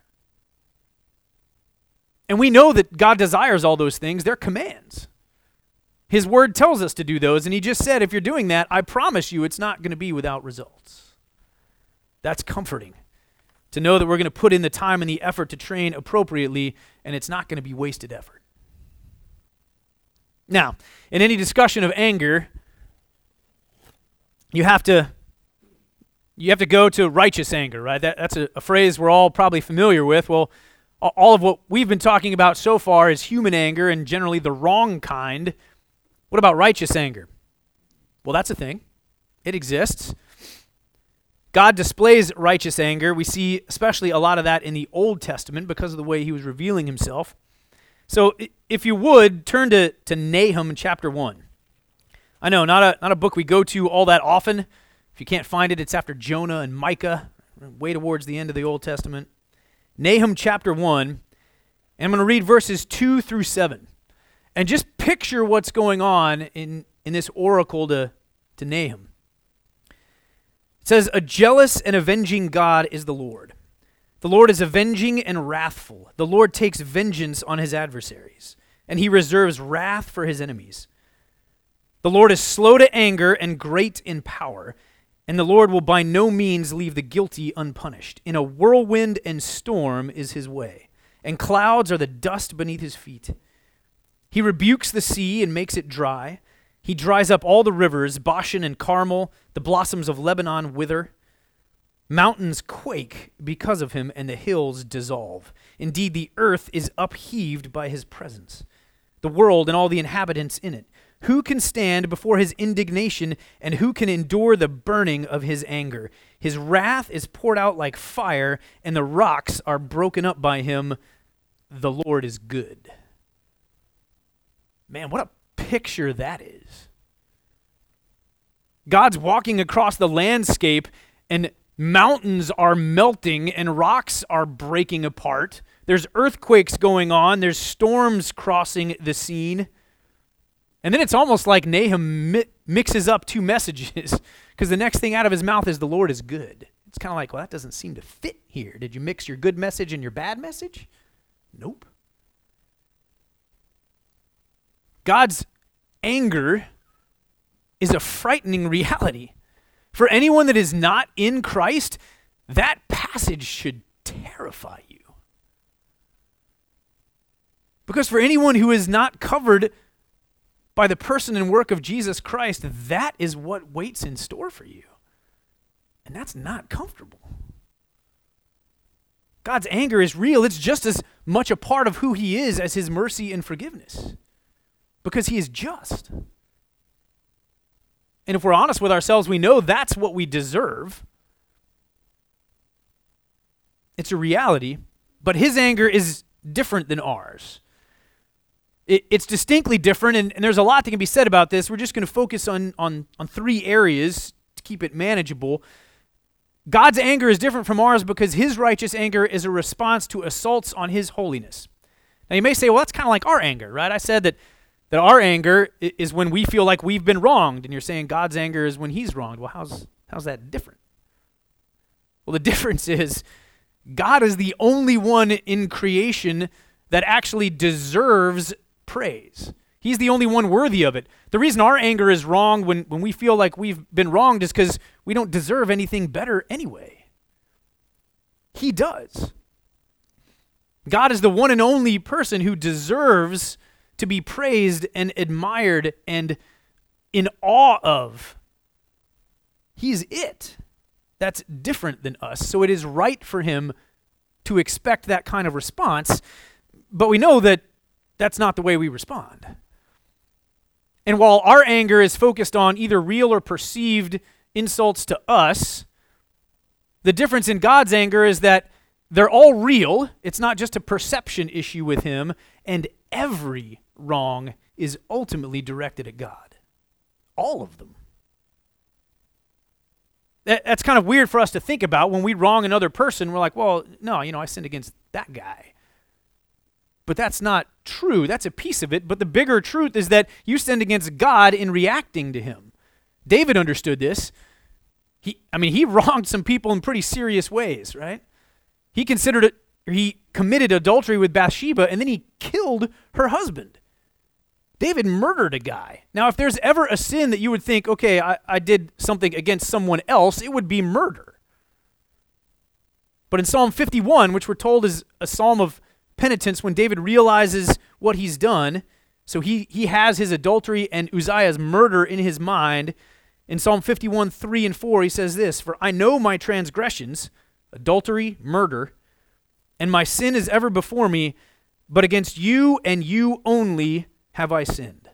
And we know that God desires all those things. They're commands. His word tells us to do those, and he just said, if you're doing that, I promise you it's not going to be without results. That's comforting, to know that we're going to put in the time and the effort to train appropriately, and it's not going to be wasted effort. Now, in any discussion of anger, you have to you have to go to righteous anger, right? That, that's a, a phrase we're all probably familiar with. Well, all of what we've been talking about so far is human anger, and generally the wrong kind. What about righteous anger? Well, that's a thing. It exists. God displays righteous anger. We see especially a lot of that in the Old Testament because of the way he was revealing himself. So if you would, turn to, to Nahum chapter one. I know, not a, not a book we go to all that often. If you can't find it, it's after Jonah and Micah, way towards the end of the Old Testament. Nahum chapter one, and I'm going to read verses two through seven. And just picture what's going on in, in this oracle to, to Nahum. It says, "A jealous and avenging God is the Lord. The Lord is avenging and wrathful. The Lord takes vengeance on his adversaries, and he reserves wrath for his enemies. The Lord is slow to anger and great in power, and the Lord will by no means leave the guilty unpunished. In a whirlwind and storm is his way, and clouds are the dust beneath his feet. He rebukes the sea and makes it dry. He dries up all the rivers, Bashan and Carmel. The blossoms of Lebanon wither. Mountains quake because of him, and the hills dissolve. Indeed, the earth is upheaved by his presence, the world and all the inhabitants in it. Who can stand before his indignation, and who can endure the burning of his anger? His wrath is poured out like fire, and the rocks are broken up by him. The Lord is good." Man, what a picture that is. God's walking across the landscape, and mountains are melting and rocks are breaking apart. There's earthquakes going on. There's storms crossing the scene. And then it's almost like Nahum mi- mixes up two messages because the next thing out of his mouth is the Lord is good. It's kind of like, well, that doesn't seem to fit here. Did you mix your good message and your bad message? Nope. God's anger is a frightening reality. For anyone that is not in Christ, that passage should terrify you. Because for anyone who is not covered by the person and work of Jesus Christ, that is what waits in store for you. And that's not comfortable. God's anger is real. It's just as much a part of who he is as his mercy and forgiveness. Because he is just. And if we're honest with ourselves, we know that's what we deserve. It's a reality, but his anger is different than ours. It, it's distinctly different, and, and there's a lot that can be said about this. We're just going to focus on, on, on three areas to keep it manageable. God's anger is different from ours because his righteous anger is a response to assaults on his holiness. Now you may say, well, that's kind of like our anger, right? I said that That our anger is when we feel like we've been wronged, and you're saying God's anger is when he's wronged. Well, how's how's that different? Well, the difference is God is the only one in creation that actually deserves praise. He's the only one worthy of it. The reason our anger is wrong when, when we feel like we've been wronged is because we don't deserve anything better anyway. He does. God is the one and only person who deserves to be praised and admired and in awe of. He's it. That's different than us. So it is right for him to expect that kind of response, but we know that that's not the way we respond. And while our anger is focused on either real or perceived insults to us, the difference in God's anger is that they're all real. It's not just a perception issue with him, and every wrong is ultimately directed at God. All of them. That, that's kind of weird for us to think about. When we wrong another person, we're like, well, no, you know, I sinned against that guy. But that's not true. That's a piece of it. But the bigger truth is that you sinned against God in reacting to him. David understood this. He, I mean, he wronged some people in pretty serious ways, right? He considered it, he committed adultery with Bathsheba, and then he killed her husband. David murdered a guy. Now, if there's ever a sin that you would think, okay, I, I did something against someone else, it would be murder. But in Psalm fifty-one, which we're told is a psalm of penitence, when David realizes what he's done, so he, he has his adultery and Uzziah's murder in his mind. In Psalm fifty-one, three and four, he says this, "For I know my transgressions," adultery, murder, "and my sin is ever before me, but against you and you only have I sinned."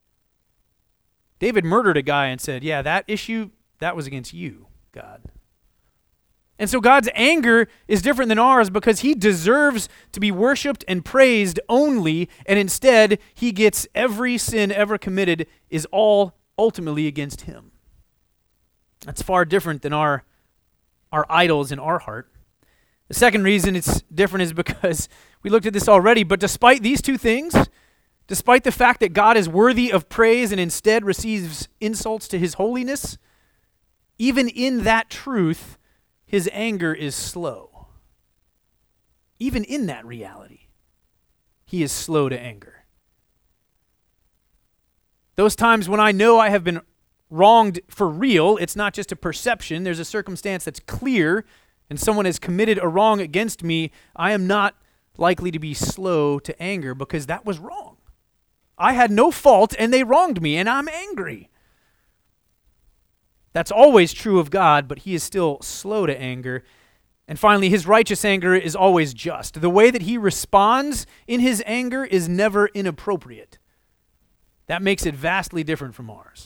David murdered a guy and said, yeah, that issue, that was against you, God. And so God's anger is different than ours because he deserves to be worshiped and praised only, and instead he gets every sin ever committed is all ultimately against him. That's far different than our, our idols in our heart. The second reason it's different is because we looked at this already, but despite these two things, despite the fact that God is worthy of praise and instead receives insults to his holiness, even in that truth, his anger is slow. Even in that reality, he is slow to anger. Those times when I know I have been wronged for real, it's not just a perception, there's a circumstance that's clear, and someone has committed a wrong against me, I am not likely to be slow to anger because that was wrong. I had no fault and they wronged me and I'm angry. That's always true of God, but he is still slow to anger. And finally, his righteous anger is always just. The way that he responds in his anger is never inappropriate. That makes it vastly different from ours.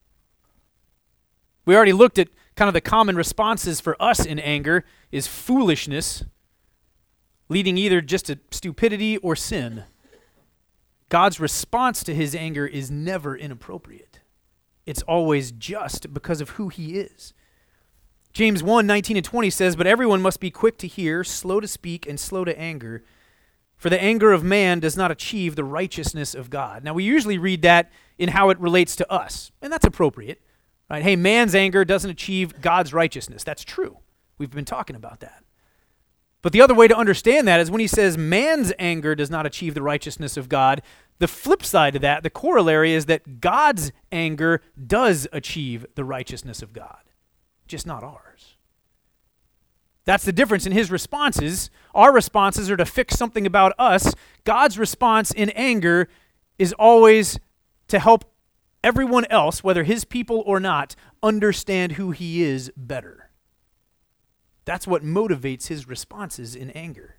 We already looked at kind of the common responses for us in anger is foolishness, leading either just to stupidity or sin. God's response to his anger is never inappropriate. It's always just because of who he is. James one, nineteen and twenty says, "But everyone must be quick to hear, slow to speak, and slow to anger. For the anger of man does not achieve the righteousness of God." Now, we usually read that in how it relates to us, and that's appropriate. Right? Hey, man's anger doesn't achieve God's righteousness. That's true. We've been talking about that. But the other way to understand that is when he says man's anger does not achieve the righteousness of God, the flip side of that, the corollary, is that God's anger does achieve the righteousness of God, just not ours. That's the difference in his responses. Our responses are to fix something about us. God's response in anger is always to help everyone else, whether his people or not, understand who he is better. That's what motivates his responses in anger.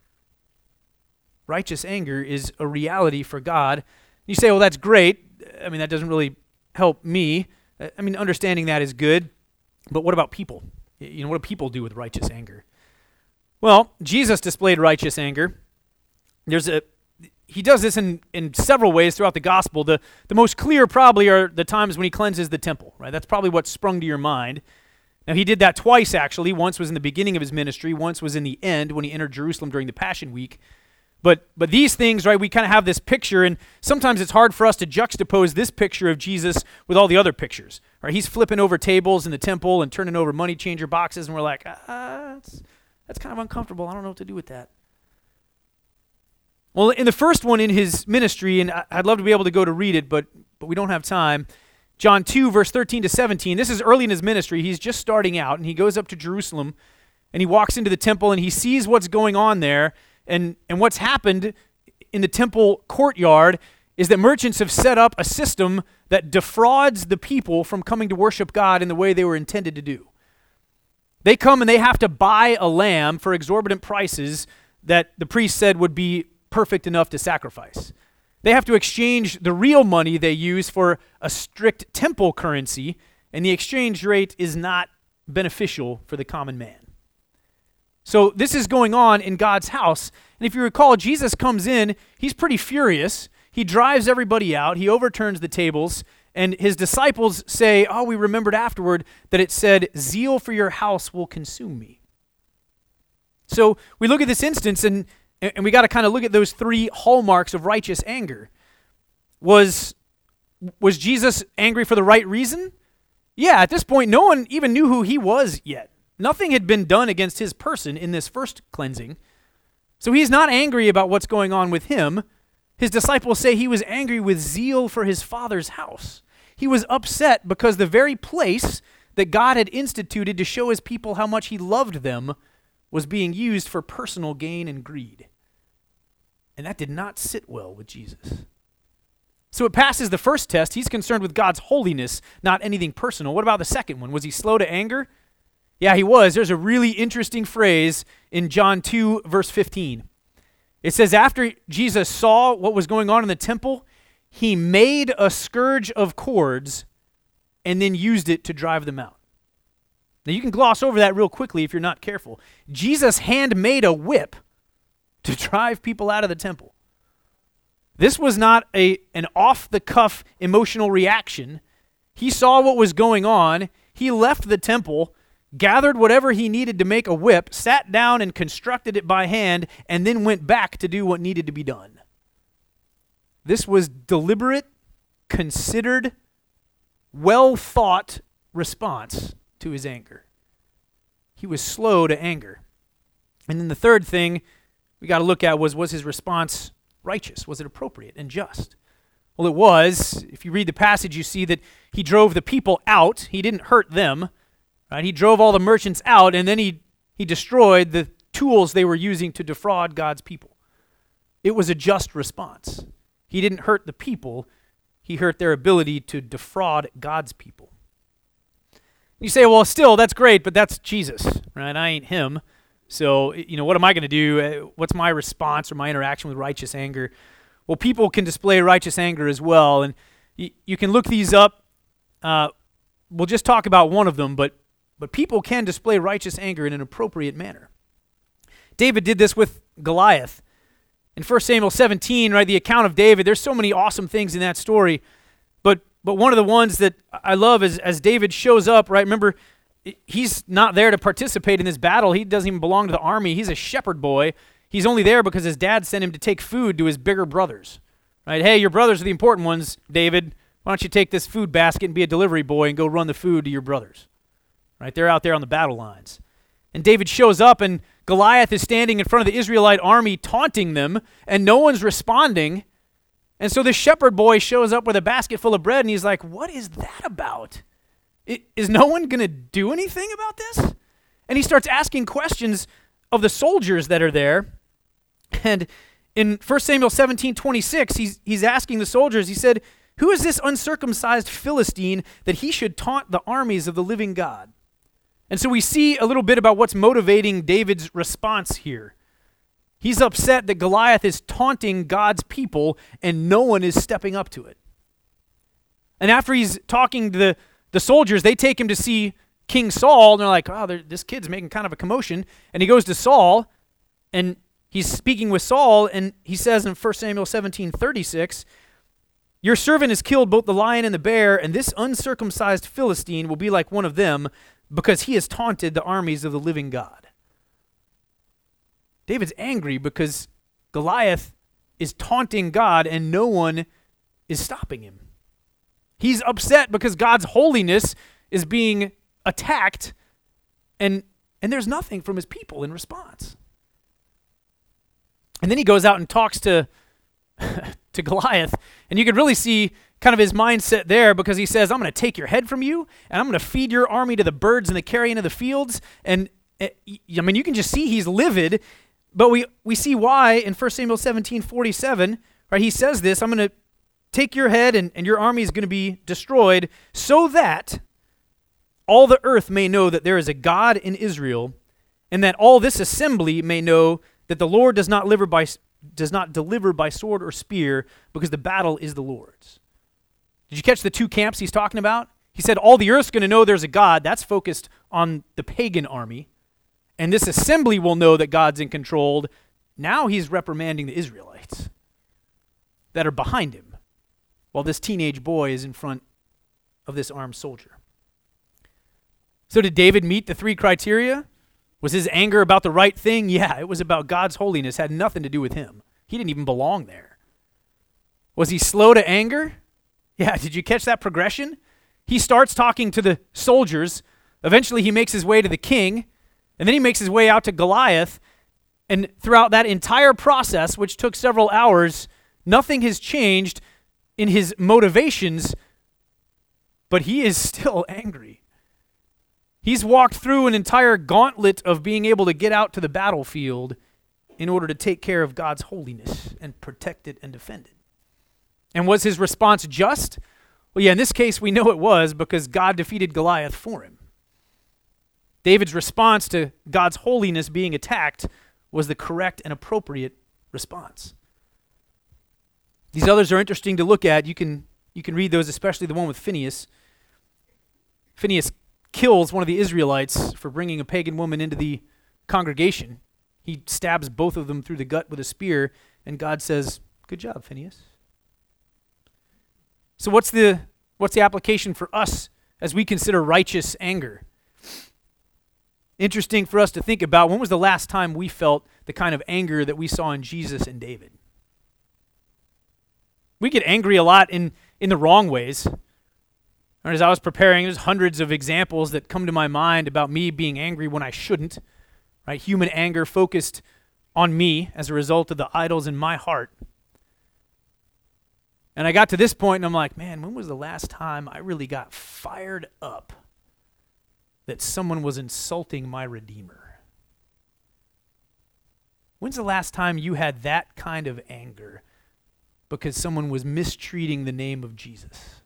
Righteous anger is a reality for God. You say, well, that's great. I mean, that doesn't really help me. I mean, understanding that is good. But what about people? You know, what do people do with righteous anger? Well, Jesus displayed righteous anger. There's a He does this in, in several ways throughout the gospel. The, the most clear probably are the times when he cleanses the temple, right? That's probably what sprung to your mind. Now, he did that twice, actually. Once was in the beginning of his ministry. Once was in the end when he entered Jerusalem during the Passion Week. But but these things, right, we kind of have this picture, and sometimes it's hard for us to juxtapose this picture of Jesus with all the other pictures. Right? He's flipping over tables in the temple and turning over money changer boxes, and we're like, ah, that's, that's kind of uncomfortable. I don't know what to do with that. Well, in the first one in his ministry, and I'd love to be able to go to read it, but but we don't have time, John two, verse thirteen to seventeen, this is early in his ministry. He's just starting out, and he goes up to Jerusalem, and he walks into the temple, and he sees what's going on there, and, and what's happened in the temple courtyard is that merchants have set up a system that defrauds the people from coming to worship God in the way they were intended to do. They come and they have to buy a lamb for exorbitant prices that the priest said would be perfect enough to sacrifice. They have to exchange the real money they use for a strict temple currency, and the exchange rate is not beneficial for the common man. So this is going on in God's house. And if you recall, Jesus comes in, he's pretty furious. He drives everybody out. He overturns the tables. And his disciples say, oh, we remembered afterward that it said, zeal for your house will consume me. So we look at this instance, and, and we got to kind of look at those three hallmarks of righteous anger. Was, was Jesus angry for the right reason? Yeah, at this point, no one even knew who he was yet. Nothing had been done against his person in this first cleansing. So he's not angry about what's going on with him. His disciples say he was angry with zeal for his Father's house. He was upset because the very place that God had instituted to show his people how much he loved them was being used for personal gain and greed. And that did not sit well with Jesus. So it passes the first test. He's concerned with God's holiness, not anything personal. What about the second one? Was he slow to anger? Yeah, he was. There's a really interesting phrase in John two, verse fifteen. It says, after Jesus saw what was going on in the temple, he made a scourge of cords and then used it to drive them out. Now, you can gloss over that real quickly if you're not careful. Jesus handmade a whip to drive people out of the temple. This was not a an off-the-cuff emotional reaction. He saw what was going on. He left the temple, gathered whatever he needed to make a whip, sat down and constructed it by hand, and then went back to do what needed to be done. This was deliberate, considered, well-thought response to his anger. He was slow to anger. And then the third thing we got to look at was, was his response righteous? Was it appropriate and just? Well, it was. If you read the passage, you see that he drove the people out. He didn't hurt them. Right? He drove all the merchants out, and then he, he destroyed the tools they were using to defraud God's people. It was a just response. He didn't hurt the people. He hurt their ability to defraud God's people. You say, well, still, that's great, but that's Jesus, right? I ain't him. So, you know, what am I going to do? What's my response or my interaction with righteous anger? Well, people can display righteous anger as well, and y- you can look these up. Uh, we'll just talk about one of them, but but people can display righteous anger in an appropriate manner. David did this with Goliath. In First Samuel seventeen, right, the account of David, there's so many awesome things in that story, but but one of the ones that I love is as David shows up, right, remember, he's not there to participate in this battle. He doesn't even belong to the army. He's a shepherd boy. He's only there because his dad sent him to take food to his bigger brothers. Right? Hey, your brothers are the important ones, David. Why don't you take this food basket and be a delivery boy and go run the food to your brothers? Right? They're out there on the battle lines. And David shows up, and Goliath is standing in front of the Israelite army taunting them, and no one's responding. And so this shepherd boy shows up with a basket full of bread, and he's like, what is that about? It, is no one going to do anything about this? And he starts asking questions of the soldiers that are there. And in First Samuel seventeen twenty-six, he's, he's asking the soldiers, he said, who is this uncircumcised Philistine that he should taunt the armies of the living God? And so we see a little bit about what's motivating David's response here. He's upset that Goliath is taunting God's people and no one is stepping up to it. And after he's talking to the, the soldiers, they take him to see King Saul, and they're like, oh, this kid's making kind of a commotion. And he goes to Saul, and he's speaking with Saul, and he says in First Samuel seventeen thirty-six, your servant has killed both the lion and the bear, and this uncircumcised Philistine will be like one of them, because he has taunted the armies of the living God. David's angry because Goliath is taunting God and no one is stopping him. He's upset because God's holiness is being attacked and, and there's nothing from his people in response. And then he goes out and talks to, to Goliath, and you could really see kind of his mindset there, because he says, I'm going to take your head from you, and I'm going to feed your army to the birds and the carrion of the fields. And uh, I mean, you can just see he's livid, but we, we see why in First Samuel seventeen forty-seven, right? He says this, I'm going to take your head and, and your army is going to be destroyed so that all the earth may know that there is a God in Israel, and that all this assembly may know that the Lord does not deliver by, does not deliver by sword or spear, because the battle is the Lord's. Did you catch the two camps he's talking about? He said all the earth's going to know there's a God. That's focused on the pagan army. and this assembly will know that God's in control. Now he's reprimanding the Israelites that are behind him while this teenage boy is in front of this armed soldier. So did David meet the three criteria? Was his anger about the right thing? Yeah, it was about God's holiness. It had nothing to do with him. He didn't even belong there. Was he slow to anger? Yeah, did you catch that progression? He starts talking to the soldiers. Eventually he makes his way to the king, and then he makes his way out to Goliath. And throughout that entire process, which took several hours, nothing has changed in his motivations, but he is still angry. He's walked through an entire gauntlet of being able to get out to the battlefield in order to take care of God's holiness and protect it and defend it. And was his response just? Well, yeah, in this case, we know it was because God defeated Goliath for him. David's response to God's holiness being attacked was the correct and appropriate response. These others are interesting to look at. You can, you can read those, especially the one with Phinehas. Phinehas kills one of the Israelites for bringing a pagan woman into the congregation. He stabs both of them through the gut with a spear, and God says, "Good job, Phinehas." So what's the what's the application for us as we consider righteous anger? Interesting for us to think about, when was the last time we felt the kind of anger that we saw in Jesus and David? We get angry a lot in, in the wrong ways. And as I was preparing, there's hundreds of examples that come to my mind about me being angry when I shouldn't. Right? Human anger focused on me as a result of the idols in my heart. And I got to this point and I'm like, man, when was the last time I really got fired up that someone was insulting my Redeemer? When's the last time you had that kind of anger because someone was mistreating the name of Jesus?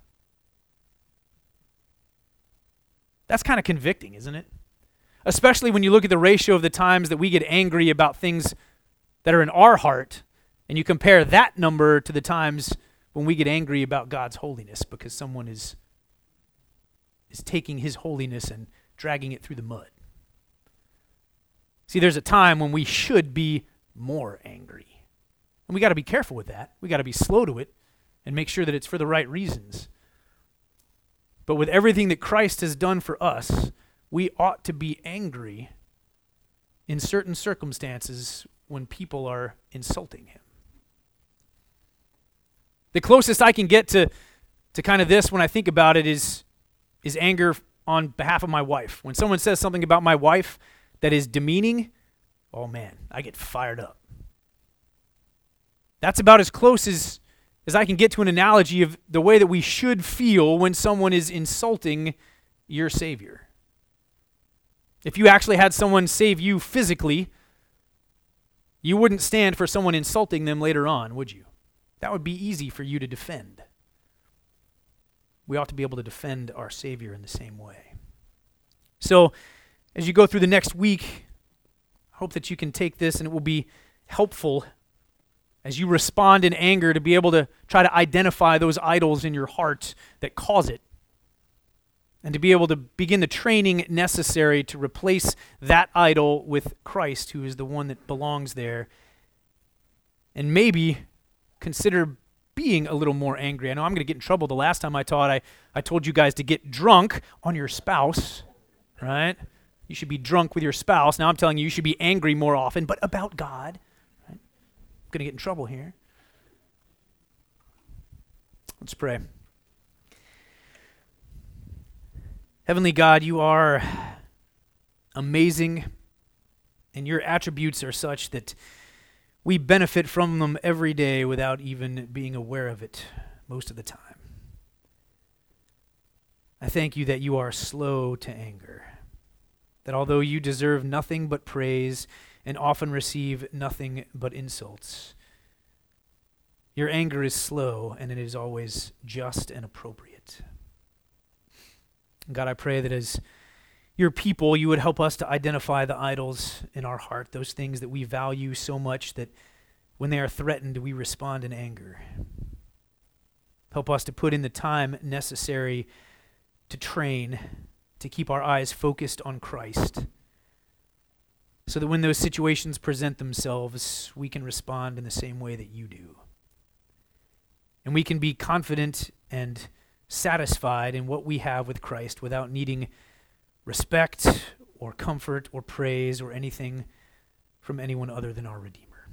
That's kind of convicting, isn't it? Especially when you look at the ratio of the times that we get angry about things that are in our heart, and you compare that number to the times when we get angry about God's holiness because someone is, is taking his holiness and dragging it through the mud. See, there's a time when we should be more angry. And we got to be careful with that. We got to be slow to it and make sure that it's for the right reasons. But with everything that Christ has done for us, we ought to be angry in certain circumstances when people are insulting him. The closest I can get to, to kind of this when I think about it is, is anger on behalf of my wife. When someone says something about my wife that is demeaning, oh man, I get fired up. That's about as close as as I can get to an analogy of the way that we should feel when someone is insulting your Savior. If you actually had someone save you physically, you wouldn't stand for someone insulting them later on, would you? That would be easy for you to defend. We ought to be able to defend our Savior in the same way. So, as you go through the next week, I hope that you can take this and it will be helpful as you respond in anger to be able to try to identify those idols in your heart that cause it, and to be able to begin the training necessary to replace that idol with Christ, who is the one that belongs there, and maybe consider being a little more angry. I know I'm going to get in trouble. The last time I taught, I, I told you guys to get drunk on your spouse, right? You should be drunk with your spouse. Now I'm telling you, you should be angry more often, but about God. I'm going to get in trouble here. Let's pray. Heavenly God, you are amazing, and your attributes are such that we benefit from them every day without even being aware of it most of the time. I thank you that you are slow to anger, that although you deserve nothing but praise and often receive nothing but insults, your anger is slow and it is always just and appropriate. God, I pray that as your people, you would help us to identify the idols in our heart, those things that we value so much that when they are threatened, we respond in anger. Help us to put in the time necessary to train, to keep our eyes focused on Christ, so that when those situations present themselves, we can respond in the same way that you do. And we can be confident and satisfied in what we have with Christ without needing respect or comfort or praise or anything from anyone other than our Redeemer.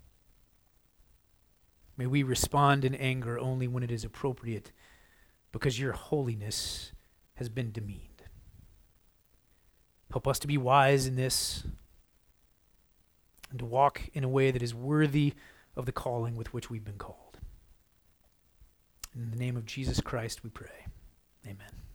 May we respond in anger only when it is appropriate, because your holiness has been demeaned. Help us to be wise in this and to walk in a way that is worthy of the calling with which we've been called. In the name of Jesus Christ we pray. Amen.